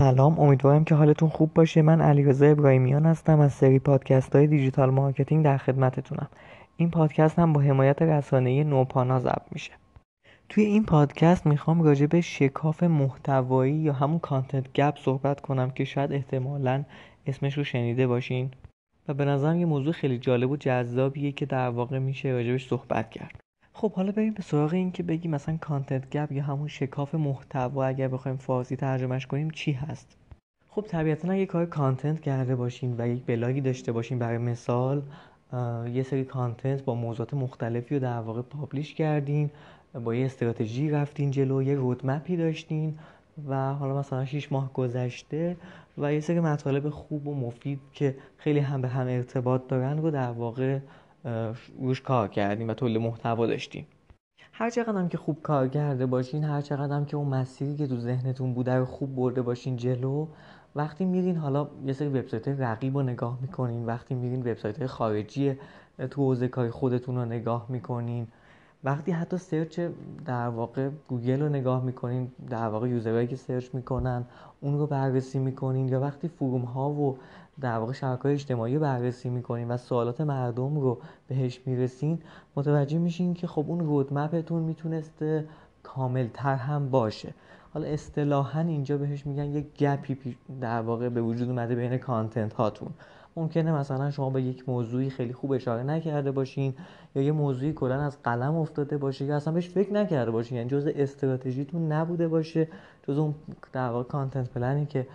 سلام، امیدوارم که حالتون خوب باشه. من علیرضا ابراهیمیان هستم از سری پادکست های دیجیتال مارکتینگ در خدمتتونم. این پادکست هم با حمایت رسانه‌ای نوپانا ضبط میشه. توی این پادکست میخوام راجع به شکاف محتوایی یا همون کانتنت گپ صحبت کنم که شاید احتمالاً اسمش رو شنیده باشین و به نظرم یه موضوع خیلی جالب و جذابیه که در واقع میشه راجعش صحبت کرد. خب حالا بریم به سراغ این که بگیم مثلا کانتنت گپ یا همون شکاف محتوا اگر بخوایم فارسی ترجمهش کنیم چی هست. خب طبیعتا اگه کار کانتنت کرده باشین و یک بلاگی داشته باشین، برای مثال یه سری کانتنت با موضوعات مختلفی رو در واقع پابلیش کردین، با یه استراتژی رفتین جلو، یه رودمپی داشتین و حالا مثلا 6 ماه گذشته و یه سری مطالب خوب و مفید که خیلی هم به هم ارتباط دارن رو در واقع روش کار کردین و تولید محتوا داشتین. هر چقدر هم که خوب کار کرده باشین، هر چقدر هم که اون مسیری که تو ذهنتون بوده رو خوب برده باشین جلو، وقتی میرین حالا یه سری وبسایت‌های رقیب رو نگاه میکنین، وقتی میرین وبسایت‌های خارجی تو حوزه کاری خودتون رو نگاه میکنین، وقتی حتی سرچ در واقع گوگل رو نگاه میکنین، در واقع یوزرهایی که سرچ میکنن اون رو بررسی میکنین، یا وقتی فروم ها و در واقع شبکه‌های اجتماعی رو بررسی میکنین و سوالات مردم رو بهش میرسین، متوجه میشین که خب اون رودمپتون میتونسته کاملتر هم باشه. حالا اصطلاحاً اینجا بهش میگن یک گپی در واقع به وجود اومده بین کانتنت هاتون. ممکنه مثلا شما به یک موضوعی خیلی خوب اشاره نکرده باشین، یا یه موضوعی کلا از قلم افتاده باشه یا اصلا بهش فکر نکرده باشین، یعنی جزء استراتژیتون نبوده باشه، جزء اون در واقع کانتنت پلنی که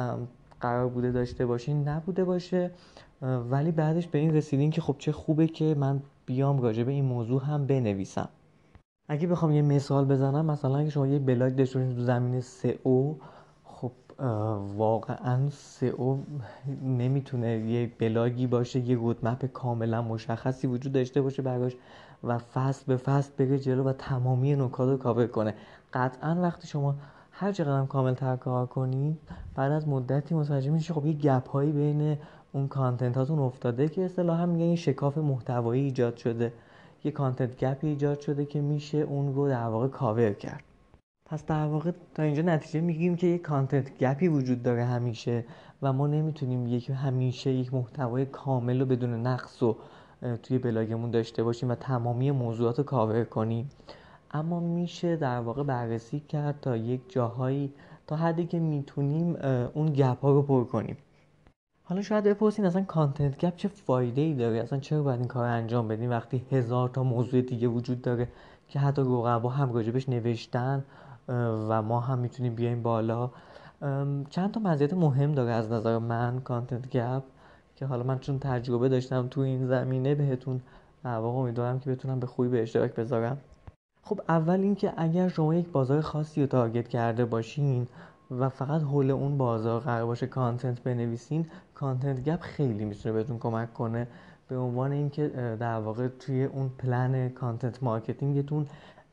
قرار بوده داشته باشین نبوده باشه، ولی بعدش به این رسیدین که خب چه خوبه که من بیام راجع به این موضوع هم بنویسم. اگه بخوام یه مثال بزنم، مثلا اگه شما یه بلاگ داشته باشین تو زمینه سئو، خب واقعا سئو نمیتونه یه بلاگی باشه یه رودمپ کاملا مشخصی وجود داشته باشه براش و فصل به فصل بره جلو و تمامی نکات رو کاور کنه. قطعا وقتی شما هر چقدر کامل تر کار کنید، بعد از مدتی متوجه میشید خب یه گپ هایی بین اون کانتنت هاتون افتاده که اصطلاحا میگن یه شکاف محتوایی ایجاد شده، یه کانتنت گپی ایجاد شده که میشه اون رو در واقع کاور کرد. پس در واقع تا اینجا نتیجه میگیریم که یک کانتنت گپی وجود داره همیشه و ما نمیتونیم همیشه یک محتوای کامل رو بدون نقص و توی بلاگمون داشته باشیم و تمامی موضوعات رو کاور کنیم، اما میشه در واقع بررسی کرد تا یک جاهایی، تا حدی که میتونیم اون گپ ها رو پر کنیم. حالا شاید بپرسین اصلا کانتنت گپ چه فایده ای داره، اصلا چرا باید این کار انجام بدیم وقتی هزار تا موضوع دیگه وجود داره که حتی رقبا هم راجبش نوشتن و ما هم میتونیم بیایم بالا. چند تا مزیت مهم داره از نظر من کانتنت گپ که حالا من چون تجربه داشتم تو این زمینه بهتون در واقع امیدوارم که بتونم به خوبی به اشتراک بذارم. خب اول اینکه اگر شما یک بازار خاصی رو تارگت کرده باشین و فقط حول اون بازار قرار باشه کانتنت بنویسین، کانتنت گپ خیلی میتونه بهتون کمک کنه به عنوان اینکه در واقع توی اون پلن کانتنت مارکتینگتون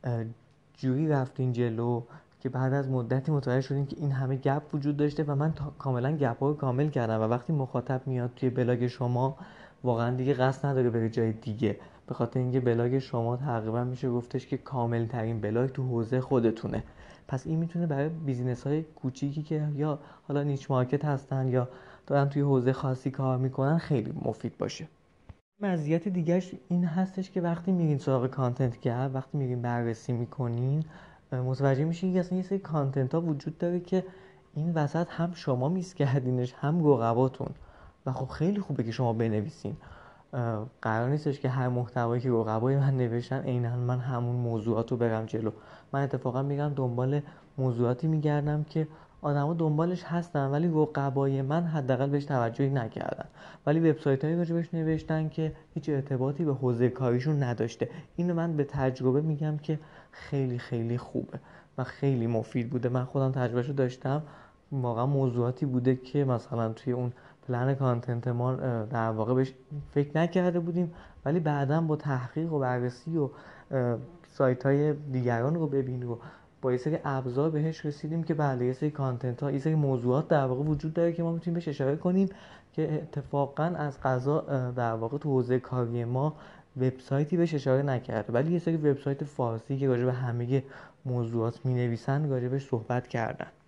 جوری رفتین جلو که بعد از مدتی متوجه شدین که این همه گپ وجود داشته و من کاملا گپ ها رو کامل کردم و وقتی مخاطب میاد توی بلاگ شما واقعا دیگه قصد نداره بره جای دیگه، به خاطر اینکه بلاگ شما تقریبا میشه گفتش که کامل ترین بلاگ تو حوزه خودتونه. پس این میتونه برای بیزینس های کوچیکی که یا حالا نیچ مارکت هستن یا دارن توی حوزه خاصی کار میکنن خیلی مفید باشه. مزیت دیگهش این هستش که وقتی میرین سراغ کانتنت گپ، وقتی میرین بررسی میکنین، متوجه میشین که اصلا یه سری کانتنت ها وجود داره که این وسط هم شما میس کردینش هم رقباتون و خب خیلی خوبه که شما بنویسین. قرار نیستش که هر محتوایی که رقبای من نوشتن عیناً من همون موضوعات رو برم جلو. من اتفاقا میگم دنبال موضوعاتی میگردم که آدما دنبالش هستن ولی رقبای من حداقل بهش توجهی نکردن، ولی وبسایت‌هایی راجبش نوشتن که هیچ ارتباطی به حوزه کاریشون نداشته. اینو من به تجربه میگم که خیلی خیلی خوبه و خیلی مفید بوده. من خودم تجربهشو داشتم، واقعا موضوعاتی بوده که مثلا توی اون پلن کانتنت ما در واقع بهش فکر نکرده بودیم، ولی بعداً با تحقیق و بررسی و سایت‌های دیگران رو ببین و با یه سری ابزار بهش رسیدیم که بله یه سری کانتنت ها، یه سری موضوعات در واقع وجود داره که ما میتونیم بهش اشاره کنیم که اتفاقاً از قضا در واقع تو حوزه کاری ما وبسایتی بهش اشاره نکرده، ولی یه سری وبسایت فارسی که راجع به همه موضوعات مینویسن راجع بهش صحبت کردن.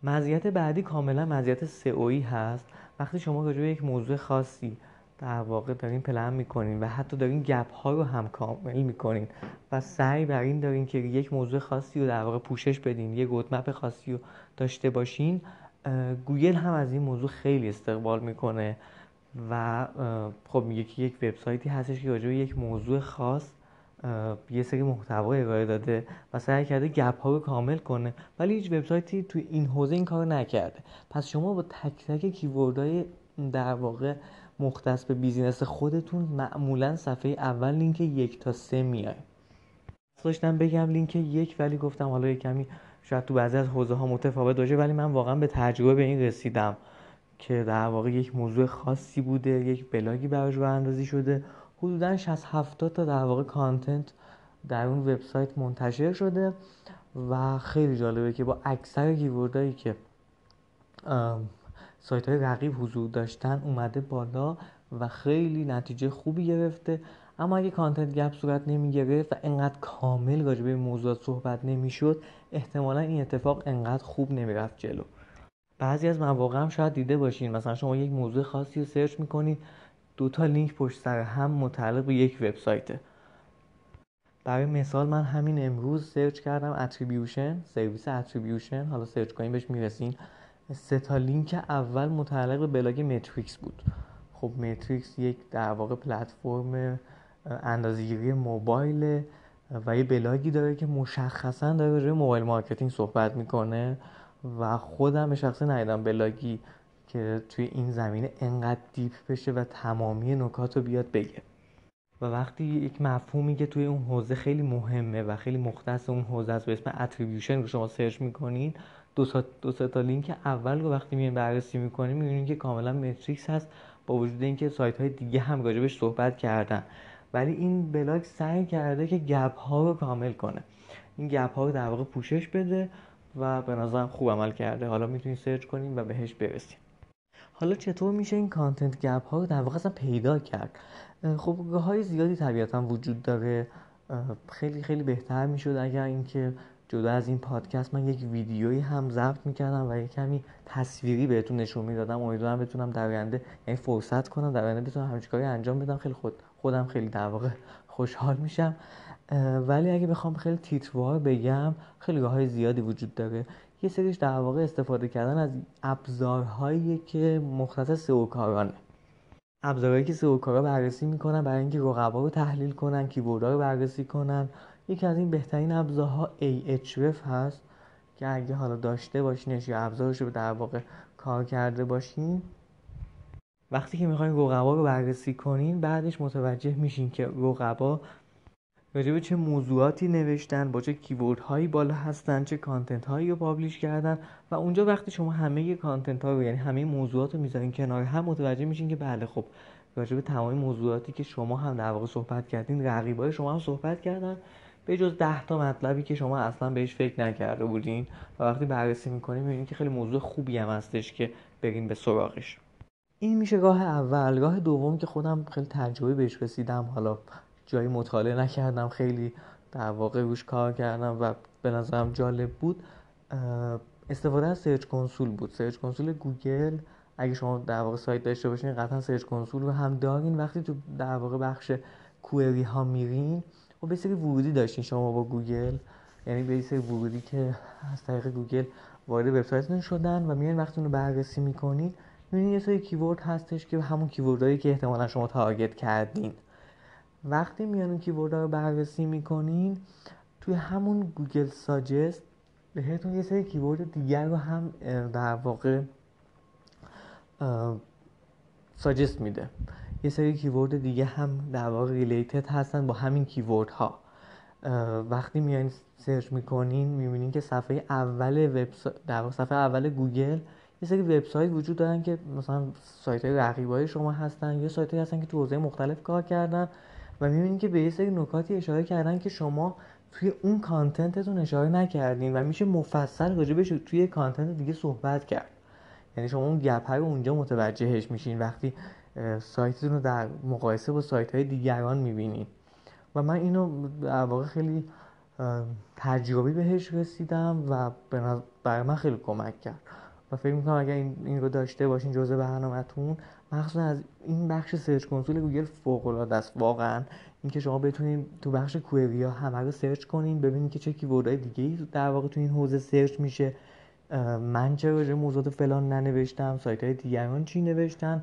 مزیت بعدی کاملا مزیت سئویی هست. وقتی شما راجع به یک موضوع خاصی در واقع دارین پلن میکنین و حتی دارین گپ ها رو هم کامل میکنین و سعی بر این دارین که یک موضوع خاصی رو در واقع پوشش بدین، یک رودمپ خاصی رو داشته باشین، گوگل هم از این موضوع خیلی استقبال میکنه و خب یک وبسایتی هستش که راجع به یک موضوع خاص یه سری محتوا ارائه داده و سعی کرده گپ ها رو کامل کنه، ولی هیچ وبسایتی توی این حوزه این کارو نکرده. پس شما با تک تک کیوردهای در واقع مختص به بیزینس خودتون معمولا صفحه اول لینک 1 تا 3 میای. داشتم بگم لینک 1 ولی گفتم حالا یه کمی شاید تو بعضی از حوزه ها متفاوت باشه، ولی من واقعا به تجربه به این رسیدم که در واقع یک موضوع خاصی بوده، یک بلاگی براش راه اندازی شده، حدوداً 60-70 تا در واقع کانتنت در اون وبسایت منتشر شده و خیلی جالبه که با اکثر کیوردهایی که سایت های رقیب حضور داشتن اومده بالا و خیلی نتیجه خوبی گرفته. اما اگه کانتنت گپ صورت نمی گرفت و انقدر کامل راجع به موضوعات صحبت نمی شد، احتمالا این اتفاق انقدر خوب نمی رفت جلو. بعضی از مواقع هم شاید دیده باشین مثلا شما یک موضوع خاصی رو سرچ میکنید، 2 تا لینک پشت سر هم متعلق به یک وبسایته. برای مثال من همین امروز سرچ کردم اتریبیوشن، سرویس اتریبیوشن، حالا سرچ کنین بهش میرسین. 3 تا لینک اول متعلق به بلاگ متریکس بود. خب متریکس یک در واقع پلتفرم اندازه‌گیری موبایل و یه بلاگی داره که مشخصا داره راجع به موبایل مارکتینگ صحبت میکنه و خودم به شخصه ندیدم بلاگی که توی این زمینه انقدر دیپ بشه و تمامی نکات رو بیاد بگه. و وقتی یک مفهومی که توی اون حوزه خیلی مهمه و خیلی مختص اون حوزه است به اسم اتریبیوشن رو شما سرچ میکنین، دو سه تا لینک اول رو وقتی میاین بررسی میکنین میبینین که کاملا متریکس هست، با وجود اینکه سایت های دیگه هم راجبش صحبت کردن، ولی این بلاگ سعی کرده که گپ ها رو کامل کنه، این گپ ها رو در واقع پوشش بده و به نظرم خوب عمل کرده. حالا میتونین سرچ کنین و بهش برسین. حالا چطور میشه این کانتنت گپ ها رو در واقع اصلا پیدا کرد؟ خب راه‌های زیادی طبیعتا وجود داره. خیلی خیلی بهتر میشد اگر اینکه جدا از این پادکست من یک ویدیویی هم ضبط میکردم و یک کمی تصویری بهتون نشون میدادم. امیدوارم بتونم در آینده یعنی فرصت کنم در آینده بتونم همین کاری انجام بدم. خیلی خودم خیلی در واقع خوشحال میشم. ولی اگه بخوام خیلی تیتروار بگم، خیلی راه‌های زیادی وجود داره. یه سریش در واقع استفاده کردن از ابزارهایی که مختص سئو کارانه، ابزارهایی که سئو کارا بررسی میکنن برای اینکه رقبا رو تحلیل کنن، کیوردها رو بررسی کنن. یکی از این بهترین ابزارها Ahref هست که اگه حالا داشته باشینش یا ابزارش رو در واقع کار کرده باشین، وقتی که میخواین رقبا رو بررسی کنین بعدش متوجه میشین که رقبا راجع به چه موضوعاتی نوشتن، با چه کیوردهایی بالا هستن، چه کانتنت هایی رو پابلش کردن و اونجا وقتی شما همه کانتنت ها رو یعنی همه موضوعات رو میذارین کنار هم، متوجه میشین که بله خب راجع به تمام موضوعاتی که شما هم در واقع صحبت کردین رقیبای شما هم صحبت کردن، به جز 10 تا مطلبی که شما اصلا بهش فکر نکرده بودین و وقتی بررسی میکنین میبینین که خیلی موضوع خوبی هم هستش که برین به سراغش. این میشه راه اول. راه دوم که خودم خیلی تجربه بهش رسیدم، حالا جایی مطالعه نکردم، خیلی در واقع روش کار کردم و به نظرم جالب بود، استفاده از سرچ کنسول بود. سرچ کنسول گوگل، اگه شما در واقع سایت داشته باشین قطعا سرچ کنسول رو هم دارین. وقتی تو در واقع بخش کوئری ها میرین و به سری ورودی داشتین شما با گوگل، یعنی به سری ورودی که از طریق گوگل وارد وبسایتتون شدن و میان وقتی اون رو بررسی میکنین میبینین یه سری کیورد هستش که همون کیوردهایی که احتمالا شما تارگت کردین. وقتی میان اون کیوردها رو بررسی میکنین توی همون گوگل ساجست بهتون یه سری کیورد دیگر رو هم در واقع ساجست میده. یه سری کیورد دیگه هم در واقع ریلیتد هستن با همین کیوردها. وقتی میان سرچ میکنین میبینین که صفحه اول در واقع صفحه اول گوگل یه سری وبسایت وجود دارن که مثلا سایت‌های رقیبای شما هستن یا سایت‌هایی هستن که تو حوزه مختلف کار کردن و میبینین که به یه سری نکاتی اشاره کردن که شما توی اون کانتنتتون اشاره نکردین و میشه مفصل راجبش توی کانتنت دیگه صحبت کرد. یعنی شما اون گپ رو اونجا متوجهش میشین وقتی سایتتون رو در مقایسه با سایت‌های دیگران میبینین. و من اینو در واقع خیلی تجربی بهش رسیدم و برای من خیلی کمک کرد. و فکر میکنم اگر این رو داشته باشین جزء برنامه‌تون، مخصوصا از این بخش سرچ کنسول گوگل فوق العاده است واقعا. اینکه شما بتونید تو بخش کوئری ها همه رو سرچ کنین، ببینید که چه کیوردهای دیگه‌ای در واقع تو این حوزه سرچ میشه، من چرا راجع به موضوعات فلان ننوشتم، سایت‌های دیگران چی نوشتن،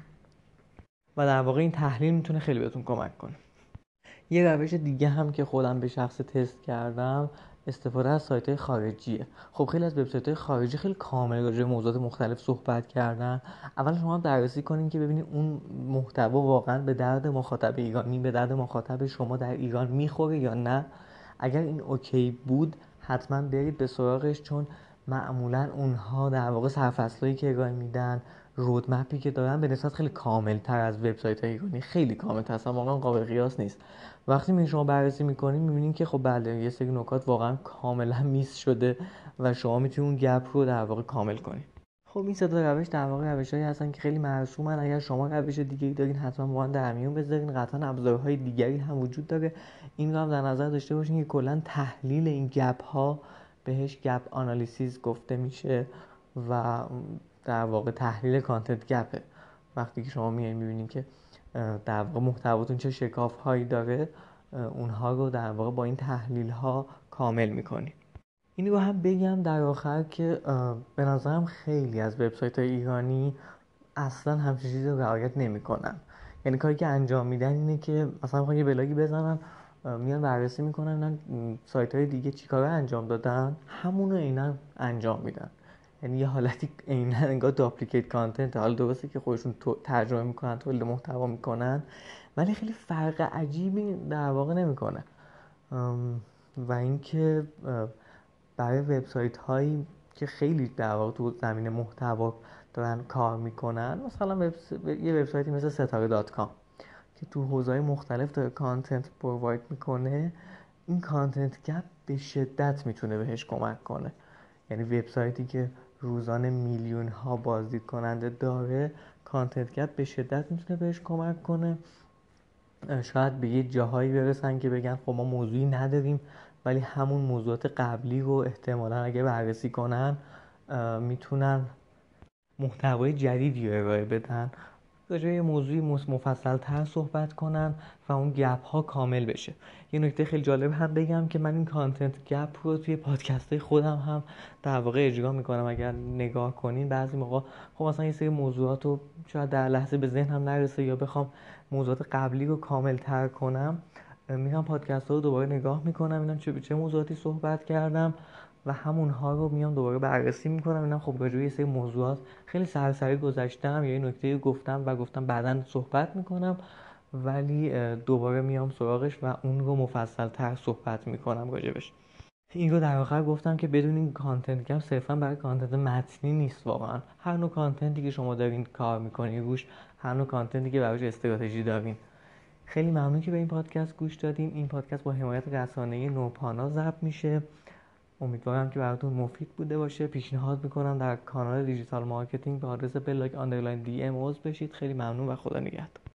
و در واقع این تحلیل میتونه خیلی بهتون کمک کنه. یه روش دیگه هم که خودم به شخص تست کردم استفاده از سایت‌های خارجیه. خب خیلی از وبسایت‌های خارجی خیلی کامل راجع به موضوعات مختلف صحبت کردن. اول شما هم بررسی کنین که ببینید اون محتوا واقعا به درد مخاطب ایرانی، به درد مخاطب شما در ایران میخوره یا نه. اگر این اوکی بود حتما برید به سراغش، چون معمولا اونها در واقع سرفصلایی که ارائه میدن، رودمپی که دارن به نسبت خیلی کامل تر از وبسایت‌های ایرانی، خیلی کامل تر، اصلا واقعا قابل قیاس نیست. وقتی می شما بررسی میکنید میبینید که خب بله یه سری نکات واقعا کاملا میس شده و شما میتونید اون گپ رو در واقع کامل کنید. خب این سه تا روش در واقع روشایی هستن که خیلی مرسومن. اگر شما روش دیگه‌ای دارین حتما با من در میون بذارین. قطعا ابزارهای دیگری هم وجود داره، این رو هم در نظر داشته باشین که کلا تحلیل این گپ ها بهش گپ آنالیسیس گفته میشه و در واقع تحلیل کانتنت گپه. وقتی که شما میبینید که در واقع محتواتون چه شکاف هایی داره، اونها رو در واقع با این تحلیل ها کامل میکنید. این رو هم بگم در آخر که به نظرم خیلی از وبسایت های ایرانی اصلا همچین چیزی رو رعایت نمیکنن. یعنی کاری که انجام میدن اینه که مثلا میخوان یه بلاگی بزنن، میان بررسی میکنن سایت های دیگه چیکار انجام دادن، همون رو عیناً انجام میدن. یعنی یه حالتی عیناً انگار داپلیکیت کانتنت. حالا درسته که خودشون ترجمه میکنن، تولید محتوا میکنن، ولی خیلی فرق عجیبی در واقع نمیکنه. و اینکه برای وبسایت هایی که خیلی در واقع تو زمینه محتوا دارن کار میکنن، مثلا یه وبسایتی مثل ستاره.com که تو حوزه‌های مختلف داره کانتنت پروواید میکنه، این کانتنت گپ به شدت میتونه بهش کمک کنه. یعنی وبسایتی که روزانه میلیون ها بازدید کننده داره، کانتنت گپ به شدت میتونه بهش کمک کنه. شاید به یه جاهایی برسن که بگن خب ما موضوعی نداریم، ولی همون موضوعات قبلی رو احتمالاً اگه بررسی کنن میتونن محتوای جدیدی رو ارائه بدن، راجع به یه موضوعی مفصل تر صحبت کنن و اون گپ ها کامل بشه. یه نکته خیلی جالب هم بگم که من این کانتنت گپ رو توی پادکست های خودم هم در واقع اجرا میکنم. اگر نگاه کنین بعضی موقع خب مثلا یه سری موضوعات رو شاید در لحظه به ذهنم نرسه یا بخوام موضوعات قبلی رو کامل تر کنم، میرم پادکست ها رو دوباره نگاه میکنم، اینا چه موضوعاتی صحبت کردم و همونها رو میام دوباره بررسی میکنم. اینا خب راجع به یه سری موضوعات خیلی سرسری گذشتم یا یه نکته گفتم بعداً صحبت میکنم، ولی دوباره میام سراغش و اون رو مفصل تر صحبت میکنم راجبش. این رو در آخر گفتم که بدون این کانتنت گپ صرفا برای کانتنت متنی نیست. واقعا هر نوع کانتنتی که شما دارین کار میکنین روش، هر نوع کانتنتی که براش استراتژی دارین. خیلی ممنون که به این پادکست گوش دادین. این پادکست با حمایت رسانه‌ای نوپانا ضبط میشه. امیدوارم که براتون مفید بوده باشه. پیشنهاد میکنم در کانال دیجیتال مارکتینگ به آدرس بلاگ_DM عضو بشید. خیلی ممنون و خدا نگهدار.